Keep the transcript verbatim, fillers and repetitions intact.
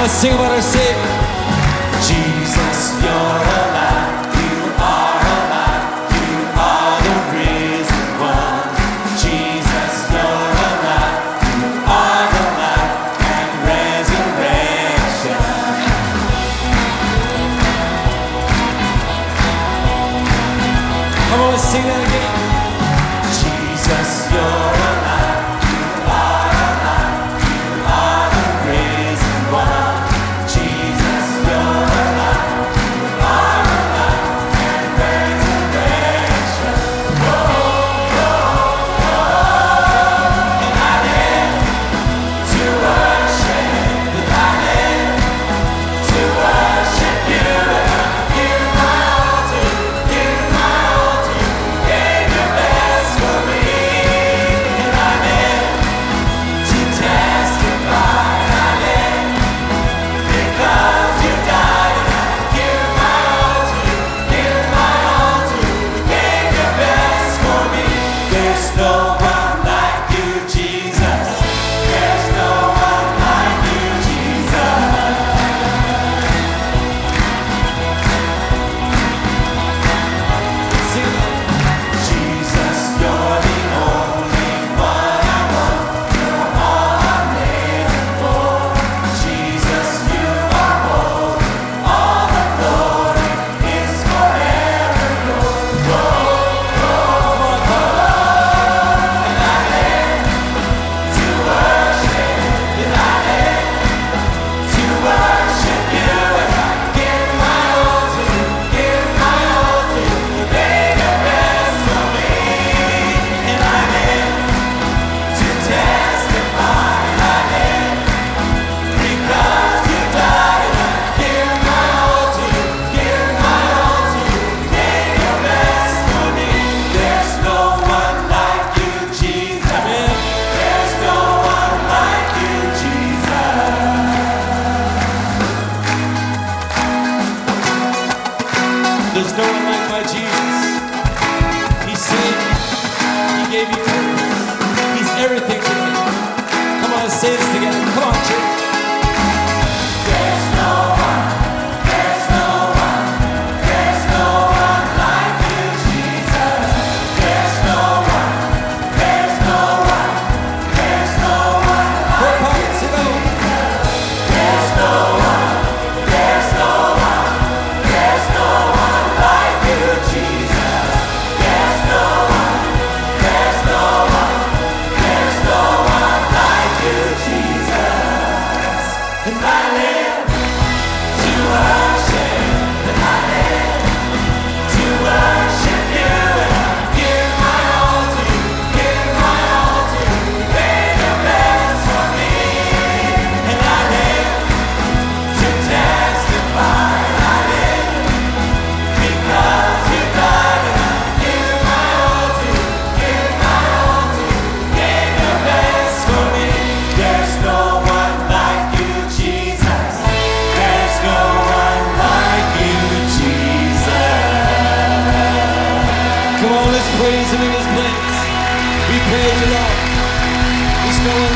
Let's sing about our Savior. Jesus, you're alive. You are alive. You are the risen one. Jesus, you're alive. You are the life and resurrection. Come on, let's sing that again. Jesus, you're alive. You are alive. You are the risen one. Jesus, you're alive. You are alive and resurrection. Oh, oh, oh. And I live to worship. And I live to worship you. And I give my all to you. Give my all to you. Gave your best for me. And I live to testify. And I live because you died. And I give my all to you. Give my all to you. Gave your best for me. There's no one like you, Jesus. There's no one like you, Jesus. Sing it. Jesus, you're the only one I want. You're all I'm living for. Jesus, you are holy. All the glory is forever yours. Oh, oh, oh. And I live to worship. And I live to worship you. And I give my all to you. Give my all to you. You gave your best for me. And I live to testify. And I live because you died. And I give my all to you. Give my all to you. You gave your best for me. There's no one like you, Jesus. There's no one like you, Jesus. There's no one like my Jesus. He saved me. He gave me purpose. He's everything to me. Come on, let's say this together. Come on, church. There's no one. There's no one. There's no one like you, Jesus. There's no one. There's no one. There's no one like you, Jesus. There's no one. There's no one. There's no one like you, Jesus. There's no one. There's no one. There's no one like you, Jesus. And I live to worship. And I live to worship you. And I give my all to you. Give my all to you. You gave your best for me. And I live to testify. And I live because you died. And I give my all to you. Give my all to you. Gave your best for me. There's no one like you, Jesus. There's no one like you, Jesus. Come on, let's praise him in this place. We praise you, Lord. There's no one